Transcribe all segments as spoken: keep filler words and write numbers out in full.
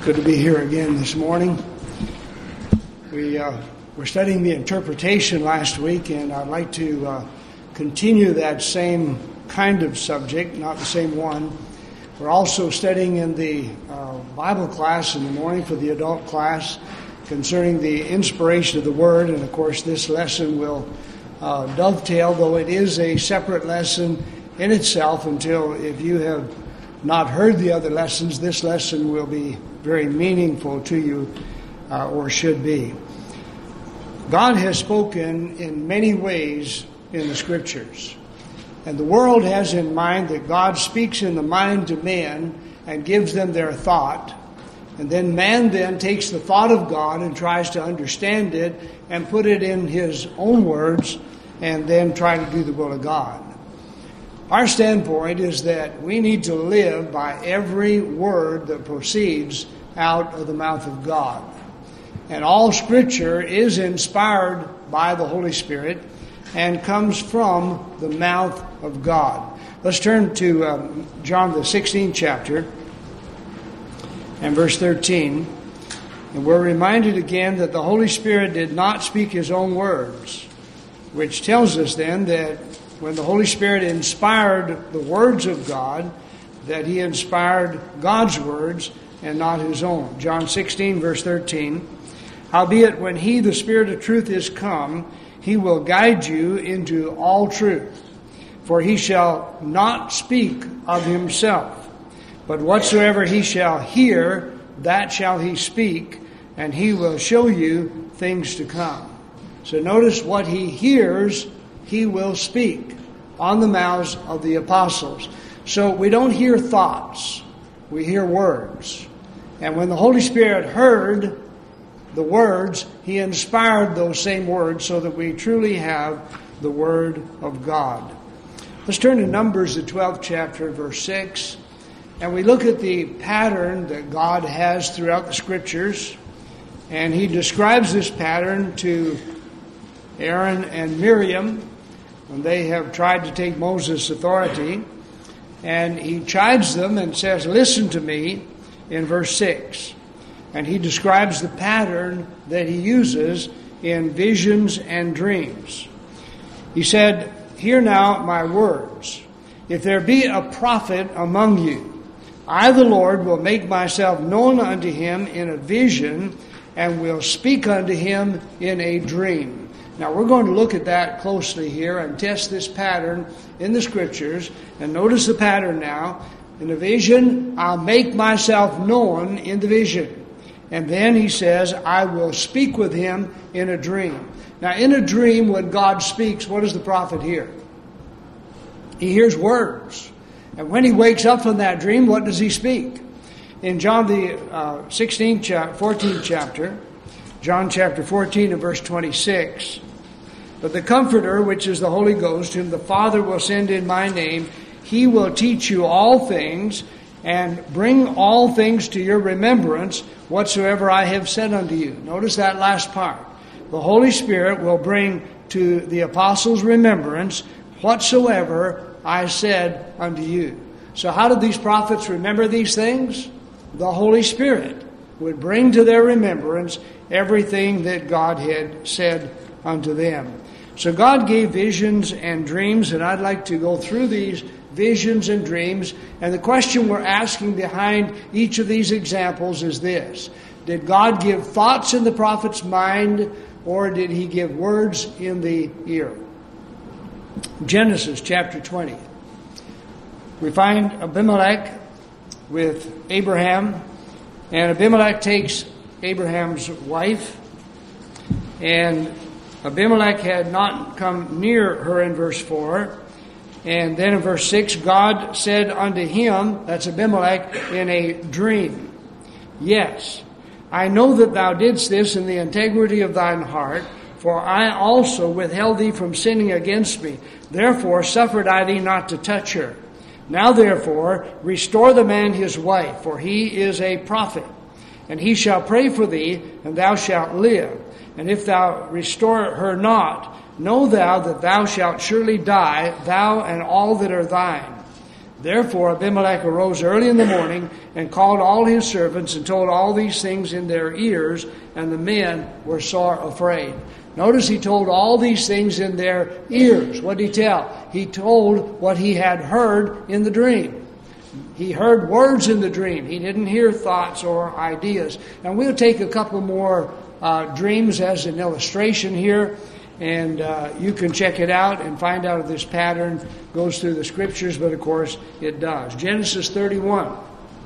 Good to be here again this morning. We uh, were studying the interpretation last week, and I'd like to uh, continue that same kind of subject, not the same one. We're also studying in the uh, Bible class in the morning for the adult class concerning the inspiration of the Word, and of course this lesson will uh, dovetail, though it is a separate lesson in itself until, if you have not heard the other lessons, this lesson will be very meaningful to you, uh, or should be. God has spoken in many ways in the Scriptures. And the world has in mind that God speaks in the mind of man and gives them their thought. And then man then takes the thought of God and tries to understand it and put it in his own words and then try to do the will of God. Our standpoint is that we need to live by every word that proceeds out of the mouth of God. And all Scripture is inspired by the Holy Spirit and comes from the mouth of God. Let's turn to um, John the sixteenth chapter and verse thirteen. And we're reminded again that the Holy Spirit did not speak His own words, which tells us then that when the Holy Spirit inspired the words of God, that He inspired God's words and not His own. John sixteen, verse thirteen. Howbeit, when He, the Spirit of truth, is come, He will guide you into all truth. For He shall not speak of Himself, but whatsoever He shall hear, that shall He speak, and He will show you things to come. So notice what He hears, He will speak on the mouths of the apostles. So we don't hear thoughts, we hear words. And when the Holy Spirit heard the words, He inspired those same words so that we truly have the Word of God. Let's turn to Numbers, the twelfth chapter, verse six. And we look at the pattern that God has throughout the Scriptures. And He describes this pattern to Aaron and Miriam when they have tried to take Moses' authority. And He chides them and says, listen to me, in verse six. And He describes the pattern that He uses in visions and dreams. He said, hear now my words. If there be a prophet among you, I, the Lord, will make myself known unto him in a vision, and will speak unto him in a dream. Now we're going to look at that closely here and test this pattern in the Scriptures. And notice the pattern now. In a vision, I'll make myself known in the vision. And then He says, I will speak with him in a dream. Now in a dream, when God speaks, what does the prophet hear? He hears words. And when he wakes up from that dream, what does he speak? In John the uh, sixteenth, fourteenth chapter, John chapter fourteen and verse twenty-six, but the Comforter, which is the Holy Ghost, whom the Father will send in my name, He will teach you all things, and bring all things to your remembrance, whatsoever I have said unto you. Notice that last part. The Holy Spirit will bring to the apostles' remembrance whatsoever I said unto you. So how did these prophets remember these things? The Holy Spirit would bring to their remembrance everything that God had said unto them. So God gave visions and dreams, and I'd like to go through these visions and dreams. And the question we're asking behind each of these examples is this: did God give thoughts in the prophet's mind, or did He give words in the ear? Genesis chapter twenty. We find Abimelech with Abraham, and Abimelech takes Abraham's wife, and Abimelech had not come near her in verse four. And then in verse six, God said unto him, that's Abimelech, in a dream, yes, I know that thou didst this in the integrity of thine heart, for I also withheld thee from sinning against me. Therefore suffered I thee not to touch her. Now therefore restore the man his wife, for he is a prophet. And he shall pray for thee, and thou shalt live. And if thou restore her not, know thou that thou shalt surely die, thou and all that are thine. Therefore Abimelech arose early in the morning and called all his servants and told all these things in their ears, and the men were sore afraid. Notice he told all these things in their ears. What did he tell? He told what he had heard in the dream. He heard words in the dream. He didn't hear thoughts or ideas. And we'll take a couple more uh, dreams as an illustration here. And uh, you can check it out and find out if this pattern goes through the Scriptures, but of course it does. Genesis thirty-one.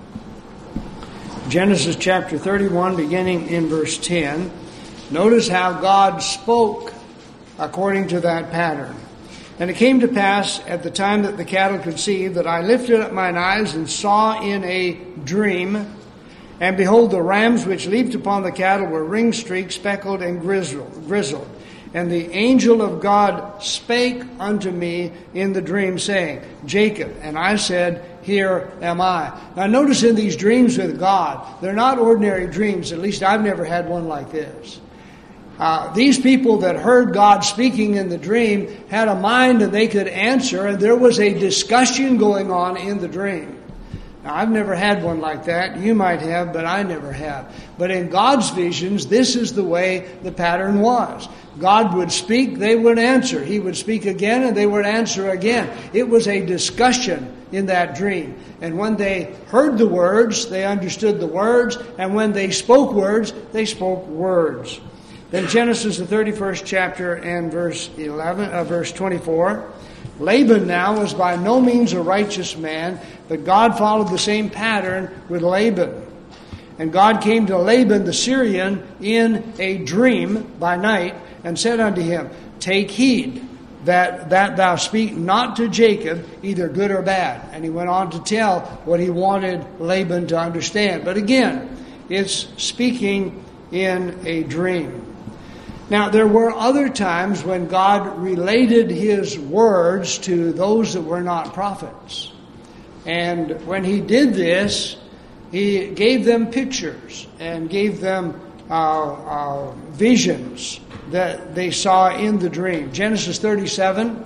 Genesis chapter thirty-one, beginning in verse ten. Notice how God spoke according to that pattern. And it came to pass at the time that the cattle conceived that I lifted up mine eyes and saw in a dream, and behold, the rams which leaped upon the cattle were ring-streaked, speckled, and grizzled. And the angel of God spake unto me in the dream, saying, Jacob. And I said, Here am I. Now notice in these dreams with God, they're not ordinary dreams. At least I've never had one like this. Uh, these people that heard God speaking in the dream had a mind and they could answer, and there was a discussion going on in the dream. Now, I've never had one like that. You might have, but I never have. But in God's visions, this is the way the pattern was. God would speak, they would answer. He would speak again, and they would answer again. It was a discussion in that dream. And when they heard the words, they understood the words. And when they spoke words, they spoke words. Then Genesis, the thirty-first chapter and verse eleven, uh, verse twenty-four. Laban now was by no means a righteous man, but God followed the same pattern with Laban. And God came to Laban the Syrian in a dream by night and said unto him, Take heed that, that thou speak not to Jacob either good or bad. And he went on to tell what he wanted Laban to understand. But again, it's speaking in a dream. Now, there were other times when God related His words to those that were not prophets. And when He did this, He gave them pictures and gave them uh, uh, visions that they saw in the dream. Genesis thirty-seven,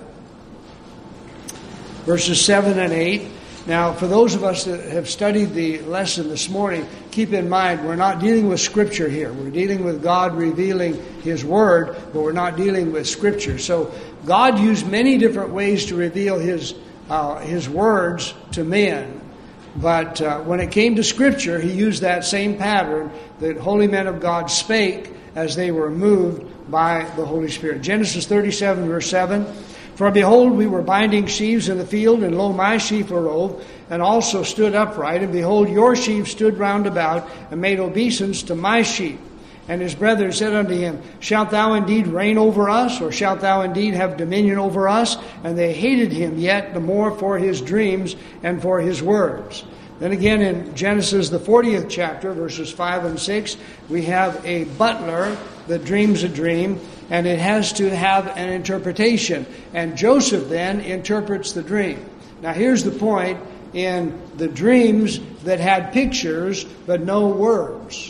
verses seven and eight. Now, for those of us that have studied the lesson this morning, keep in mind we're not dealing with Scripture here. We're dealing with God revealing His Word, but we're not dealing with Scripture. So God used many different ways to reveal His uh, His words to men. But uh, when it came to Scripture, He used that same pattern that holy men of God spake as they were moved by the Holy Spirit. Genesis thirty-seven, verse seven. For behold, we were binding sheaves in the field, and lo, my sheaf arose, and also stood upright. And behold, your sheep stood round about, and made obeisance to my sheep. And his brethren said unto him, Shalt thou indeed reign over us, or shalt thou indeed have dominion over us? And they hated him yet the more for his dreams and for his words. Then again in Genesis, the fortieth chapter, verses five and six, we have a butler that dreams a dream, and it has to have an interpretation. And Joseph then interprets the dream. Now here's the point in the dreams that had pictures but no words.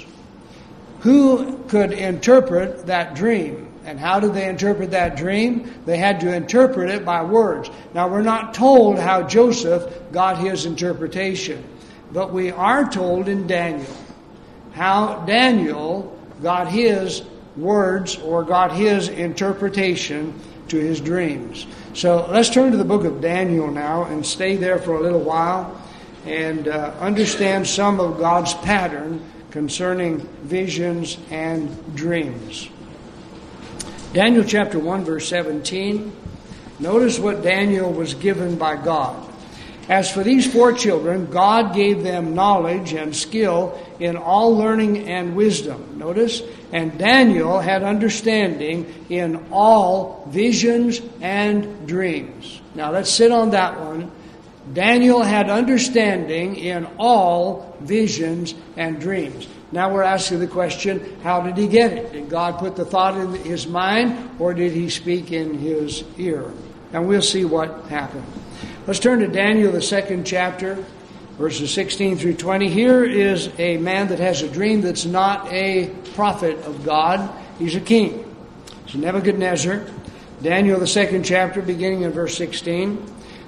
Who could interpret that dream? And how did they interpret that dream? They had to interpret it by words. Now we're not told how Joseph got his interpretation, but we are told in Daniel how Daniel got his words or got his interpretation to his dreams. So let's turn to the book of Daniel now and stay there for a little while and uh, understand some of God's pattern concerning visions and dreams. Daniel chapter one, verse seventeen. Notice what Daniel was given by God. As for these four children, God gave them knowledge and skill in all learning and wisdom. Notice, and Daniel had understanding in all visions and dreams. Now let's sit on that one. Daniel had understanding in all visions and dreams. Now we're asking the question, how did he get it? Did God put the thought in his mind, or did he speak in his ear? And we'll see what happened. Let's turn to Daniel, the second chapter, verses sixteen through twenty. Here is a man that has a dream that's not a prophet of God. He's a king. It's Nebuchadnezzar. Daniel, the second chapter, beginning in verse sixteen.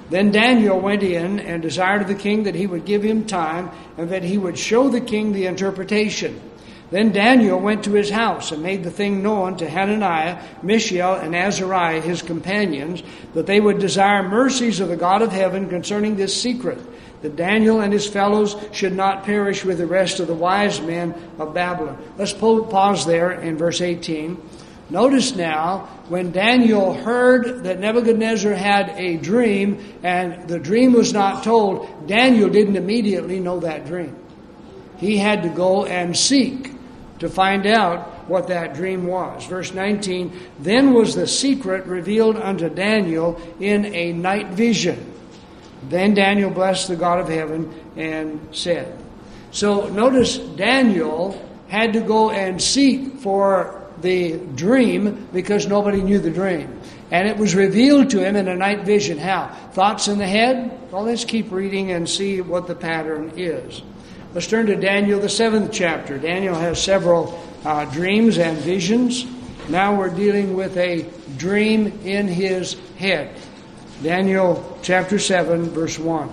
Then Daniel went in and desired of the king that he would give him time and that he would show the king the interpretation. Then Daniel went to his house and made the thing known to Hananiah, Mishael, and Azariah, his companions, that they would desire mercies of the God of heaven concerning this secret, that Daniel and his fellows should not perish with the rest of the wise men of Babylon. Let's pause there in verse eighteen. Notice now, when Daniel heard that Nebuchadnezzar had a dream and the dream was not told, Daniel didn't immediately know that dream. He had to go and seek to find out what that dream was. Verse nineteen, then was the secret revealed unto Daniel in a night vision. Then Daniel blessed the God of heaven and said. So notice Daniel had to go and seek for the dream because nobody knew the dream. And it was revealed to him in a night vision. How? Thoughts in the head? Well, let's keep reading and see what the pattern is. Let's turn to Daniel, the seventh chapter. Daniel has several uh, dreams and visions. Now we're dealing with a dream in his head. Daniel chapter seven, verse one.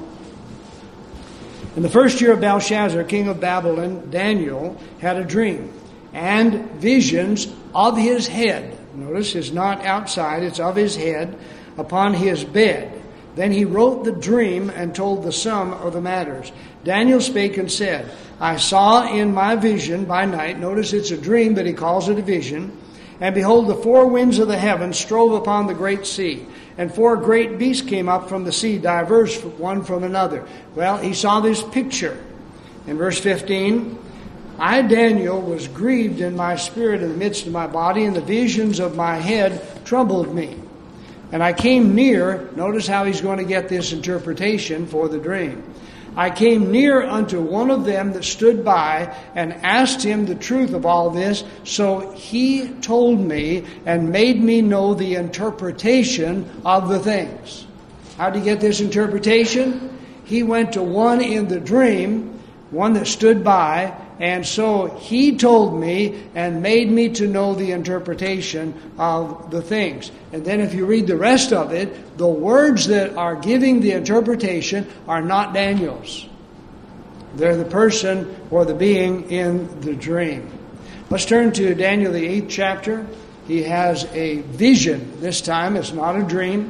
In the first year of Belshazzar, king of Babylon, Daniel had a dream and visions of his head. Notice it's not outside, it's of his head, upon his bed. Then he wrote the dream and told the sum of the matters. Daniel spake and said, I saw in my vision by night, notice it's a dream, but he calls it a vision, and behold, the four winds of the heavens strove upon the great sea, and four great beasts came up from the sea, diverse one from another. Well, he saw this picture. In verse fifteen, I, Daniel, was grieved in my spirit in the midst of my body, and the visions of my head troubled me. And I came near, notice how he's going to get this interpretation for the dream. I came near unto one of them that stood by and asked him the truth of all this. So he told me and made me know the interpretation of the things. How did he get this interpretation? He went to one in the dream, one that stood by, and so he told me and made me to know the interpretation of the things. And then if you read the rest of it, the words that are giving the interpretation are not Daniel's. They're the person or the being in the dream. Let's turn to Daniel, the eighth chapter. He has a vision. This time it's not a dream.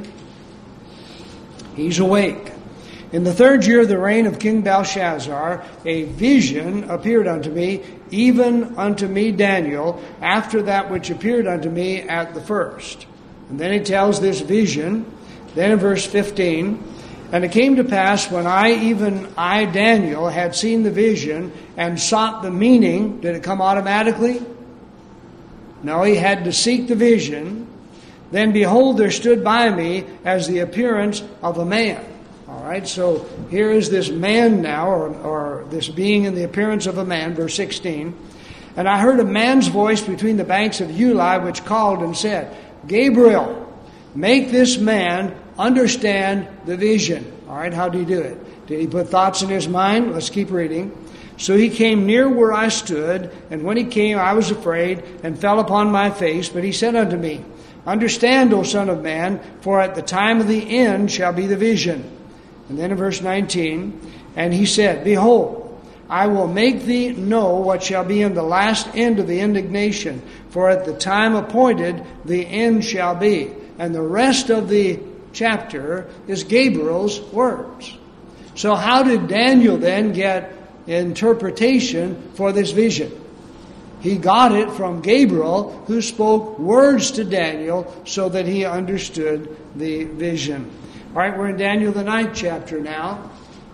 He's awake. In the third year of the reign of King Belshazzar, a vision appeared unto me, even unto me Daniel, after that which appeared unto me at the first. And then he tells this vision. Then in verse fifteen, and it came to pass when I, even I, Daniel, had seen the vision and sought the meaning. Did it come automatically? No, he had to seek the vision. Then behold, there stood by me as the appearance of a man. All right, so here is this man now, or, or this being in the appearance of a man, verse sixteen. And I heard a man's voice between the banks of Uli, which called and said, Gabriel, make this man understand the vision. All right, how did he do it? Did he put thoughts in his mind? Let's keep reading. So he came near where I stood, and when he came, I was afraid, and fell upon my face. But he said unto me, Understand, O son of man, for at the time of the end shall be the vision. And then in verse nineteen, and he said, Behold, I will make thee know what shall be in the last end of the indignation, for at the time appointed the end shall be. And the rest of the chapter is Gabriel's words. So how did Daniel then get interpretation for this vision? He got it from Gabriel, who spoke words to Daniel so that he understood the vision. All right, we're in Daniel, the ninth chapter now.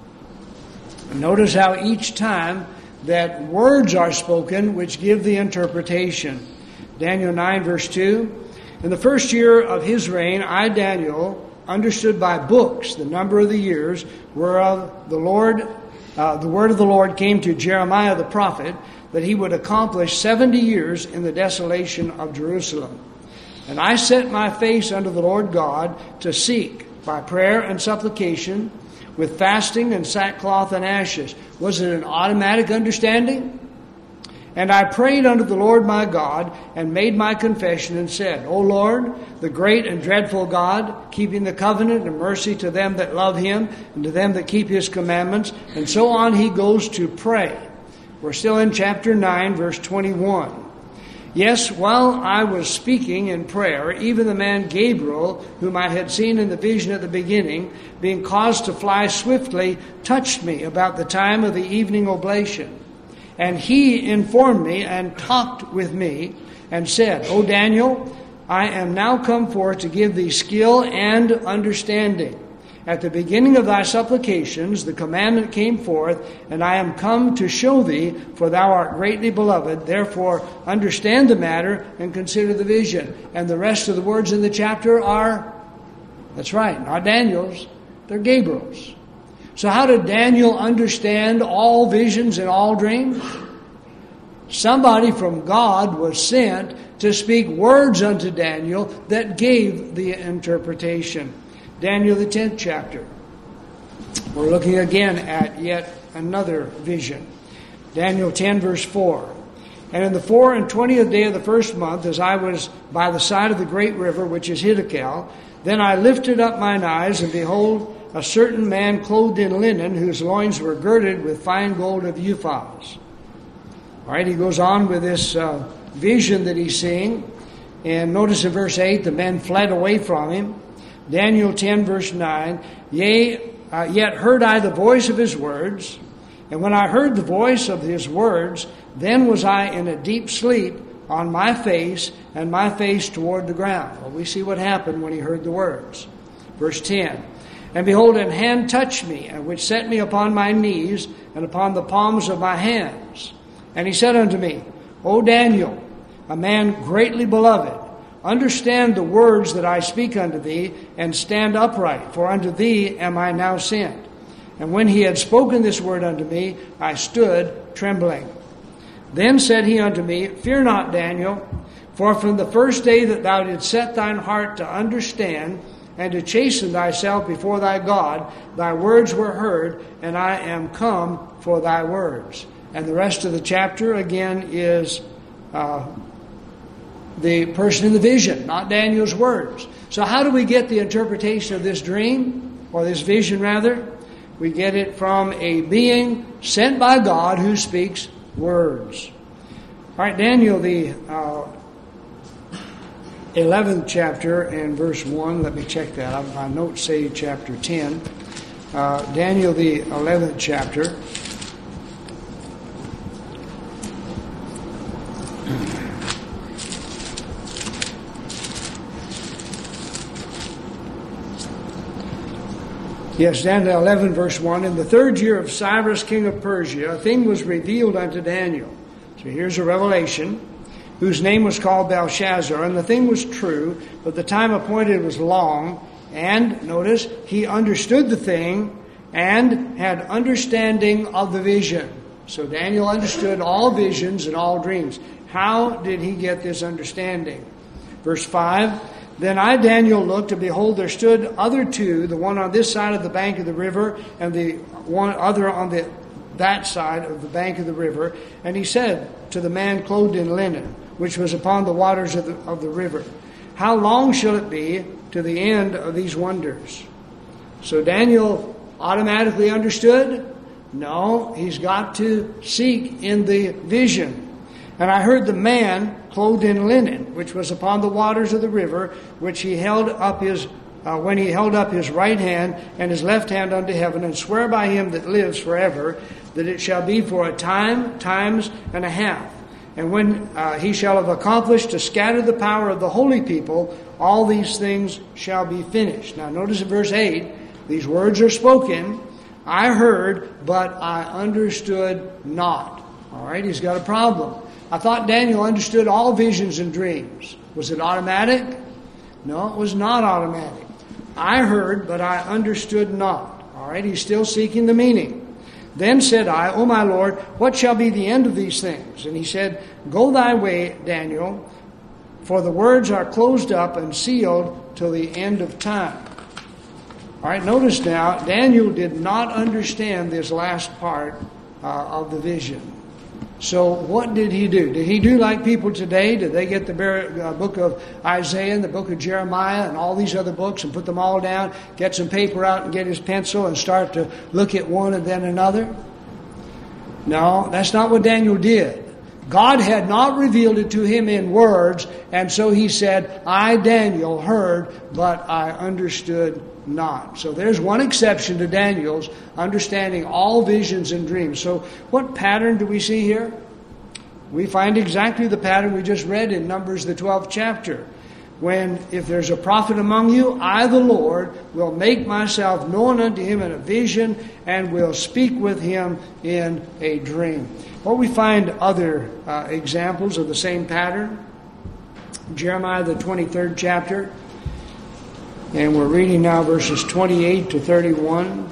Notice how each time that words are spoken which give the interpretation. Daniel nine, verse two. In the first year of his reign, I, Daniel, understood by books the number of the years whereof the Lord, uh, the word of the Lord came to Jeremiah the prophet, that he would accomplish seventy years in the desolation of Jerusalem. And I set my face unto the Lord God to seek by prayer and supplication, with fasting and sackcloth and ashes. Was it an automatic understanding? And I prayed unto the Lord my God, and made my confession, and said, O Lord, the great and dreadful God, keeping the covenant and mercy to them that love him, and to them that keep his commandments. And so on he goes to pray. We're still in chapter nine, verse twenty-one. Yes, while I was speaking in prayer, even the man Gabriel, whom I had seen in the vision at the beginning, being caused to fly swiftly, touched me about the time of the evening oblation. And he informed me and talked with me and said, O Daniel, I am now come forth to give thee skill and understanding. At the beginning of thy supplications the commandment came forth, and I am come to show thee, for thou art greatly beloved. Therefore understand the matter and consider the vision. And the rest of the words in the chapter are, that's right, not Daniel's, they're Gabriel's. So how did Daniel understand all visions and all dreams? Somebody from God was sent to speak words unto Daniel that gave the interpretation. Daniel, the tenth chapter. We're looking again at yet another vision. Daniel ten, verse four. And in the four and twentieth day of the first month, as I was by the side of the great river, which is Hiddekel, then I lifted up mine eyes, and behold, a certain man clothed in linen, whose loins were girded with fine gold of Uphaz. All right, he goes on with this uh, vision that he's seeing. And notice in verse eight, the men fled away from him. Daniel ten, verse nine, Yea, uh, yet heard I the voice of his words, and when I heard the voice of his words, then was I in a deep sleep on my face, and my face toward the ground. Well, we see what happened when he heard the words. Verse ten, And behold, an hand touched me, and which set me upon my knees, and upon the palms of my hands. And he said unto me, O Daniel, a man greatly beloved, understand the words that I speak unto thee, and stand upright, for unto thee am I now sent. And when he had spoken this word unto me, I stood trembling. Then said he unto me, Fear not, Daniel, for from the first day that thou didst set thine heart to understand, and to chasten thyself before thy God, thy words were heard, and I am come for thy words. And the rest of the chapter, again, is uh, the person in the vision, not Daniel's words. So how do we get the interpretation of this dream, or this vision rather? We get it from a being sent by God who speaks words. All right, Daniel, the uh, eleventh chapter and verse one. Let me check that. My notes say chapter ten. Uh, Daniel, the eleventh chapter. Yes, Daniel eleven, verse one. In the third year of Cyrus, king of Persia, a thing was revealed unto Daniel. So here's a revelation, whose name was called Belshazzar. And the thing was true, but the time appointed was long. And, notice, he understood the thing and had understanding of the vision. So Daniel understood all visions and all dreams. How did he get this understanding? Verse five. Then I, Daniel, looked, and behold, there stood other two, the one on this side of the bank of the river, and the one other on the that side of the bank of the river. And he said to the man clothed in linen, which was upon the waters of the, of the river, How long shall it be to the end of these wonders? So Daniel automatically understood? No, he's got to seek in the vision. And I heard the man clothed in linen, which was upon the waters of the river, which he held up his, uh, when he held up his right hand and his left hand unto heaven, and swear by him that lives forever, that it shall be for a time, times and a half. And when uh, he shall have accomplished to scatter the power of the holy people, all these things shall be finished. Now notice in verse eight, these words are spoken. I heard, but I understood not. All right, he's got a problem. I thought Daniel understood all visions and dreams. Was it automatic? No, it was not automatic. I heard, but I understood not. All right, he's still seeking the meaning. Then said I, O my Lord, what shall be the end of these things? And he said, Go thy way, Daniel, for the words are closed up and sealed till the end of time. All right, notice now, Daniel did not understand this last part uh, of the vision. So what did he do? Did he do like people today? Did they get the uh, book of Isaiah and the book of Jeremiah and all these other books and put them all down, get some paper out and get his pencil and start to look at one and then another? No, that's not what Daniel did. God had not revealed it to him in words, and so he said, I, Daniel, heard, but I understood not. So there's one exception to Daniel's understanding all visions and dreams. So what pattern do we see here? We find exactly the pattern we just read in Numbers, the twelfth chapter. When, if there's a prophet among you, I, the Lord, will make myself known unto him in a vision and will speak with him in a dream. Well, we find other uh, examples of the same pattern. Jeremiah, the twenty-third chapter. And we're reading now verses twenty-eight to thirty-one.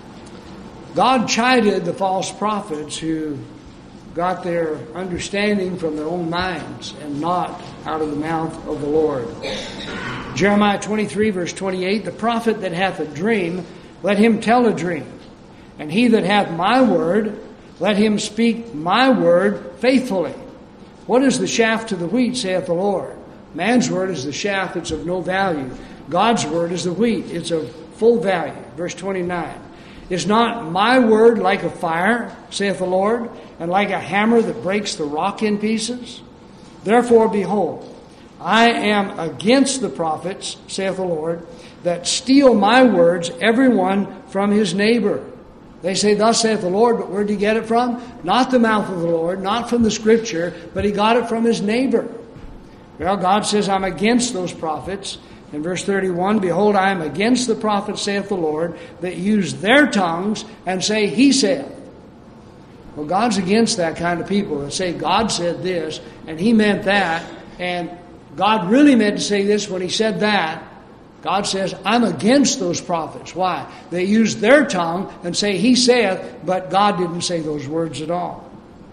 God chided the false prophets who got their understanding from their own minds and not out of the mouth of the Lord. Jeremiah twenty-three, verse twenty-eight, the prophet that hath a dream, let him tell a dream. And he that hath my word, let him speak my word faithfully. What is the shaft to the wheat, saith the Lord? Man's word is the shaft, it's of no value. God's word is the wheat, it's of full value. Verse twenty-nine. Is not my word like a fire, saith the Lord, and like a hammer that breaks the rock in pieces? Therefore, behold, I am against the prophets, saith the Lord, that steal my words, every one from his neighbor. They say, thus saith the Lord, but where did he get it from? Not the mouth of the Lord, not from the Scripture, but he got it from his neighbor. Well, God says, I'm against those prophets. In verse thirty-one, behold, I am against the prophets, saith the Lord, that use their tongues and say, he saith. Well, God's against that kind of people that say, God said this, and he meant that, and God really meant to say this when he said that. God says, I'm against those prophets. Why? They use their tongue and say, he saith, but God didn't say those words at all.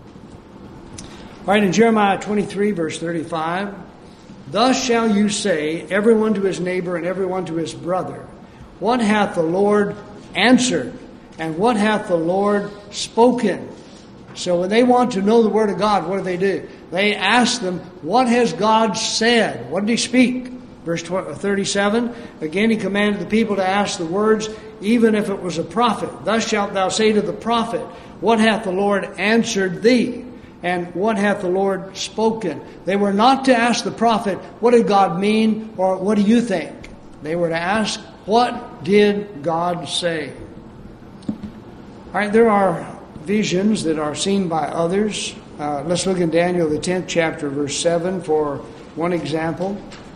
All right, in Jeremiah twenty-three, verse thirty-five, thus shall you say, everyone to his neighbor and everyone to his brother, what hath the Lord answered, and what hath the Lord spoken? So when they want to know the word of God, what do they do? They ask them, what has God said? What did he speak? Verse thirty-seven, again he commanded the people to ask the words, even if it was a prophet. Thus shalt thou say to the prophet, what hath the Lord answered thee? And what hath the Lord spoken? They were not to ask the prophet, what did God mean? Or what do you think? They were to ask, what did God say? All right, there are visions that are seen by others. Uh, let's look in Daniel, the tenth chapter, verse seven, for one example.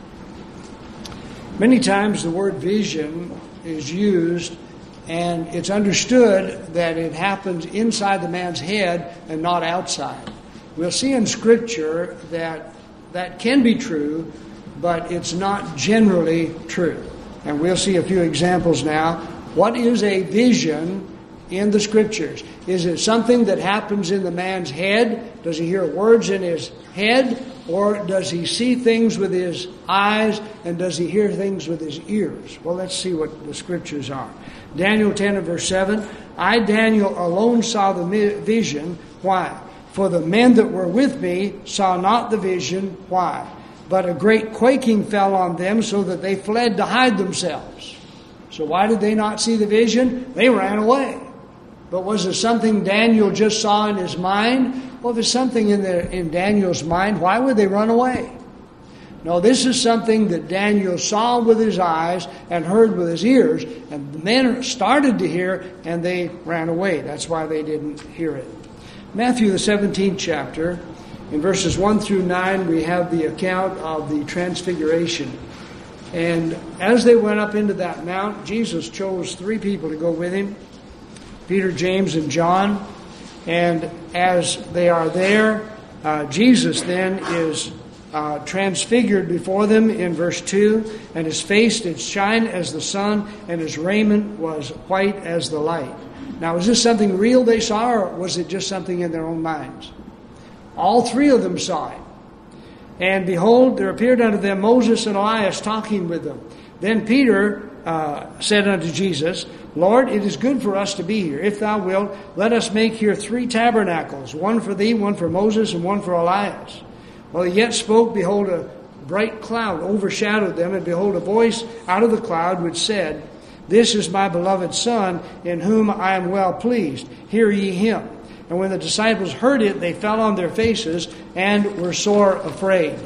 Many times the word vision is used, and it's understood that it happens inside the man's head and not outside. We'll see in Scripture that that can be true, but it's not generally true. And we'll see a few examples now. What is a vision in the Scriptures? Is it something that happens in the man's head? Does he hear words in his head? Or does he see things with his eyes? And does he hear things with his ears? Well, let's see what the Scriptures are. Daniel ten and verse seven. I, Daniel, alone saw the vision. Why? For the men that were with me saw not the vision. Why? But a great quaking fell on them, so that they fled to hide themselves. So why did they not see the vision? They ran away. But was it something Daniel just saw in his mind? Well, if it's something in, the, in Daniel's mind, why would they run away? No, this is something that Daniel saw with his eyes and heard with his ears. And the men started to hear, and they ran away. That's why they didn't hear it. Matthew, the seventeenth chapter, in verses one through nine, we have the account of the Transfiguration. And as they went up into that mount, Jesus chose three people to go with him, Peter, James, and John. And as they are there, uh, Jesus then is uh, transfigured before them in verse two, and his face did shine as the sun, and his raiment was white as the light. Now, is this something real they saw, or was it just something in their own minds? All three of them saw it. And behold, there appeared unto them Moses and Elias talking with them. Then Peter uh, said unto Jesus, Lord, it is good for us to be here. If thou wilt, let us make here three tabernacles, one for thee, one for Moses, and one for Elias. While he yet spoke, behold, a bright cloud overshadowed them, and behold, a voice out of the cloud which said, This is my beloved Son, in whom I am well pleased. Hear ye him. And when the disciples heard it, they fell on their faces and were sore afraid.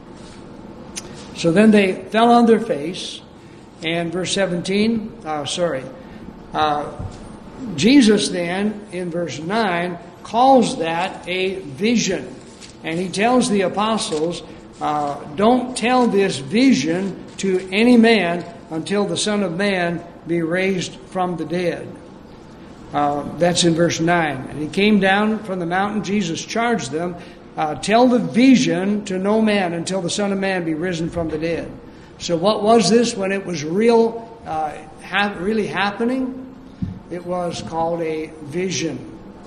So then they fell on their face, and verse seventeen, uh, sorry, uh, Jesus then, in verse nine, calls that a vision. And he tells the apostles, uh, don't tell this vision to any man until the Son of Man be raised from the dead. Uh, that's in verse nine. And he came down from the mountain. Jesus charged them, uh, tell the vision to no man until the Son of Man be risen from the dead. So what was this when it was real, uh, ha- really happening? It was called a vision.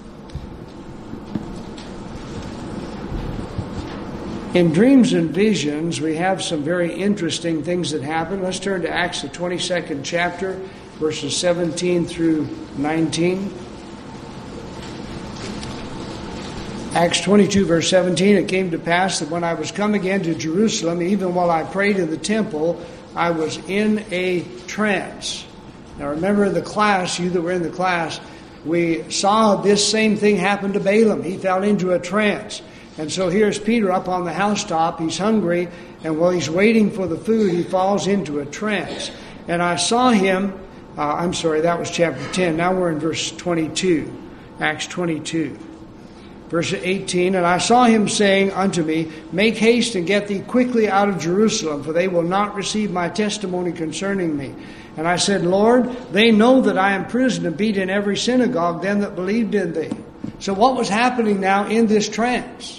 In dreams and visions, we have some very interesting things that happen. Let's turn to Acts, the twenty-second chapter, verses seventeen through nineteen. Acts twenty-two, verse seventeen, it came to pass that when I was come again to Jerusalem, even while I prayed in the temple, I was in a trance. Now remember in the class, you that were in the class, we saw this same thing happen to Balaam. He fell into a trance. And so here's Peter up on the housetop. He's hungry, and while he's waiting for the food, he falls into a trance. And I saw him, uh, I'm sorry, that was chapter ten. Now we're in verse twenty-two, Acts twenty-two. Verse eighteen, and I saw him saying unto me, Make haste and get thee quickly out of Jerusalem, for they will not receive my testimony concerning me. And I said, Lord, they know that I am imprisoned and beat in every synagogue them that believed in thee. So what was happening now in this trance?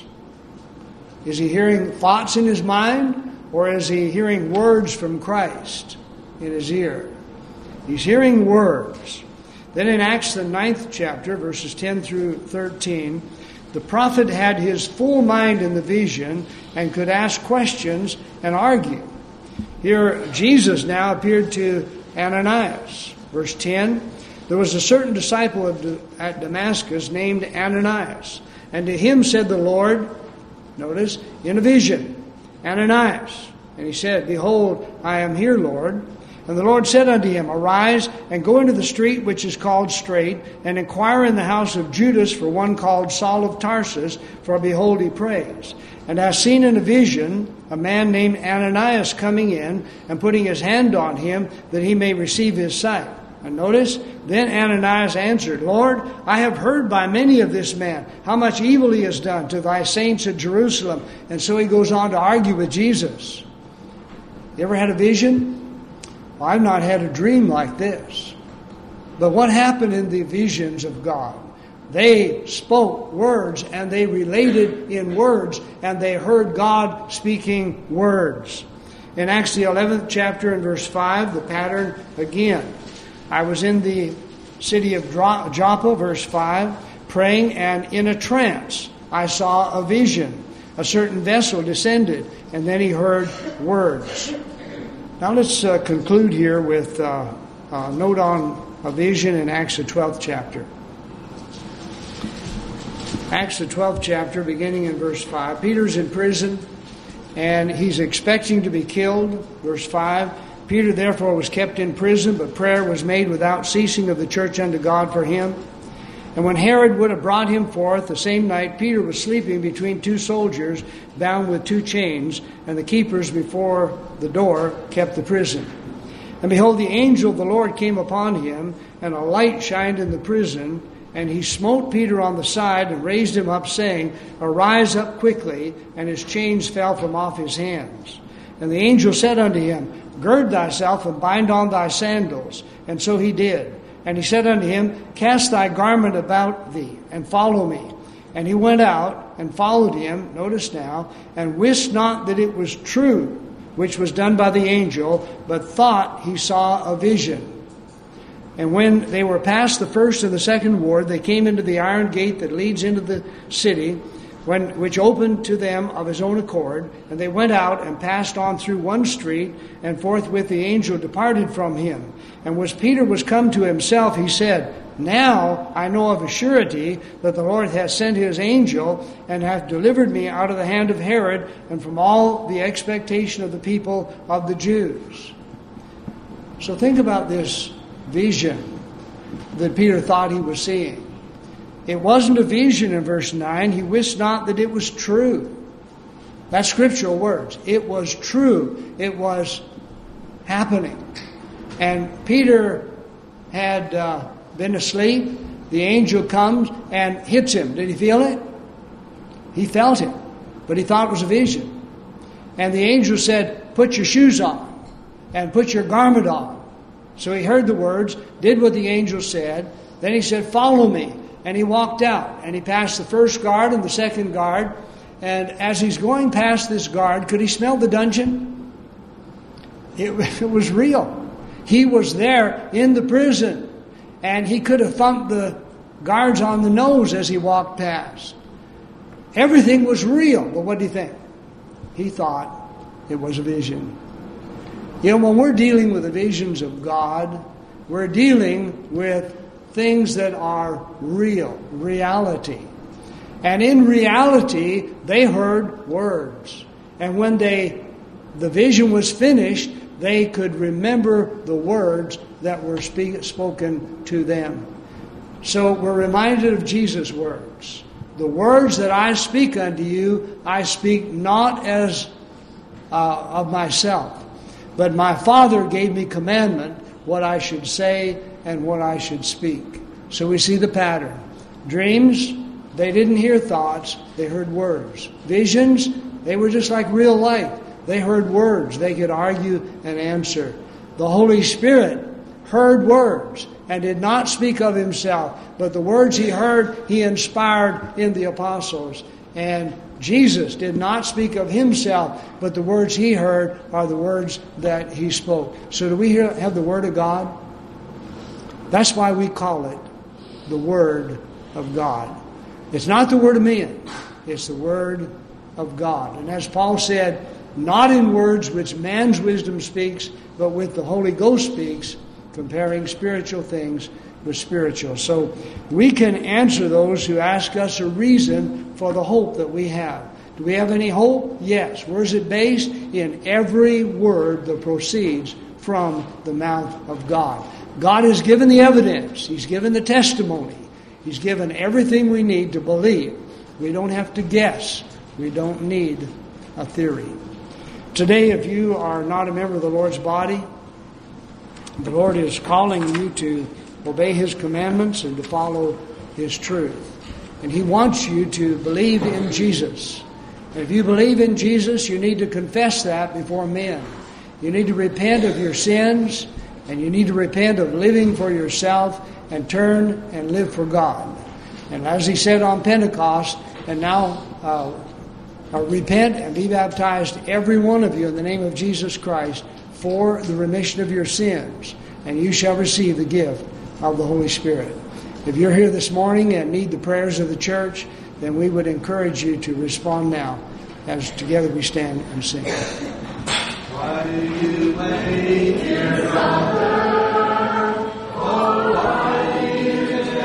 Is he hearing thoughts in his mind, or is he hearing words from Christ in his ear? He's hearing words. Then in Acts, the ninth chapter, verses ten through thirteen, the prophet had his full mind in the vision and could ask questions and argue. Here, Jesus now appeared to Ananias. Verse ten, there was a certain disciple at Damascus named Ananias. And to him said the Lord, notice, in a vision, Ananias. And he said, Behold, I am here, Lord. And the Lord said unto him, Arise, and go into the street which is called Straight, and inquire in the house of Judas for one called Saul of Tarsus, for behold, he prays. And I have seen in a vision a man named Ananias coming in, and putting his hand on him, that he may receive his sight. And notice, then Ananias answered, Lord, I have heard by many of this man how much evil he has done to thy saints at Jerusalem. And so he goes on to argue with Jesus. You ever had a vision? Well, I've not had a dream like this. But what happened in the visions of God? They spoke words, and they related in words, and they heard God speaking words. In Acts the eleventh chapter and verse five, the pattern again. I was in the city of Joppa, verse five, praying, and in a trance I saw a vision. A certain vessel descended, and then he heard words. Now let's uh, conclude here with uh, a note on a vision in Acts the twelfth chapter. Acts the twelfth chapter, beginning in verse five. Peter's in prison, and he's expecting to be killed. Verse five. Peter therefore was kept in prison, but prayer was made without ceasing of the church unto God for him. And when Herod would have brought him forth the same night, Peter was sleeping between two soldiers, bound with two chains, and the keepers before the door kept the prison. And behold, the angel of the Lord came upon him, and a light shined in the prison, and he smote Peter on the side and raised him up, saying, Arise up quickly, and his chains fell from off his hands. And the angel said unto him, Gird thyself and bind on thy sandals. And so he did. And he said unto him, Cast thy garment about thee, and follow me. And he went out and followed him, notice now, and wist not that it was true, which was done by the angel, but thought he saw a vision. And when they were past the first and the second ward, they came into the iron gate that leads into the city. when, which opened to them of his own accord. And they went out and passed on through one street, and forthwith the angel departed from him. And as Peter was come to himself, he said, Now I know of a surety that the Lord hath sent his angel, and hath delivered me out of the hand of Herod, and from all the expectation of the people of the Jews. So think about this vision that Peter thought he was seeing. It wasn't a vision in verse nine. He wist not that it was true. That's scriptural words. It was true. It was happening. And Peter had uh, been asleep. The angel comes and hits him. Did he feel it? He felt it. But he thought it was a vision. And the angel said, put your shoes on and put your garment on. So he heard the words, did what the angel said. Then he said, follow me. And he walked out, and he passed the first guard and the second guard. And as he's going past this guard, could he smell the dungeon? It, it was real. He was there in the prison, and he could have thumped the guards on the nose as he walked past. Everything was real. But what do you think? He thought it was a vision. You know, when we're dealing with the visions of God, we're dealing with things that are real, reality. And in reality, they heard words. And when they, the vision was finished, they could remember the words that were speak, spoken to them. So we're reminded of Jesus' words. The words that I speak unto you, I speak not as uh, of myself, but my Father gave me commandment what I should say and what I should speak. So we see the pattern. Dreams, they didn't hear thoughts, they heard words. Visions, they were just like real life. They heard words, they could argue and answer. The Holy Spirit heard words and did not speak of himself, but the words he heard, he inspired in the apostles. And Jesus did not speak of himself, but the words he heard are the words that he spoke. So do we hear, have the Word of God? That's why we call it the Word of God. It's not the word of men. It's the Word of God. And as Paul said, not in words which man's wisdom speaks, but with the Holy Ghost speaks, comparing spiritual things with spiritual. So we can answer those who ask us a reason for the hope that we have. Do we have any hope? Yes. Where is it based? In every word that proceeds from the mouth of God. God has given the evidence. He's given the testimony. He's given everything we need to believe. We don't have to guess. We don't need a theory. Today, if you are not a member of the Lord's body, the Lord is calling you to obey His commandments and to follow His truth. And He wants you to believe in Jesus. And if you believe in Jesus, you need to confess that before men. You need to repent of your sins, and you need to repent of living for yourself and turn and live for God. And as He said on Pentecost, and now uh, uh, repent and be baptized, every one of you, in the name of Jesus Christ, for the remission of your sins, and you shall receive the gift of the Holy Spirit. If you're here this morning and need the prayers of the church, then we would encourage you to respond now as together we stand and sing. Why do you wait here?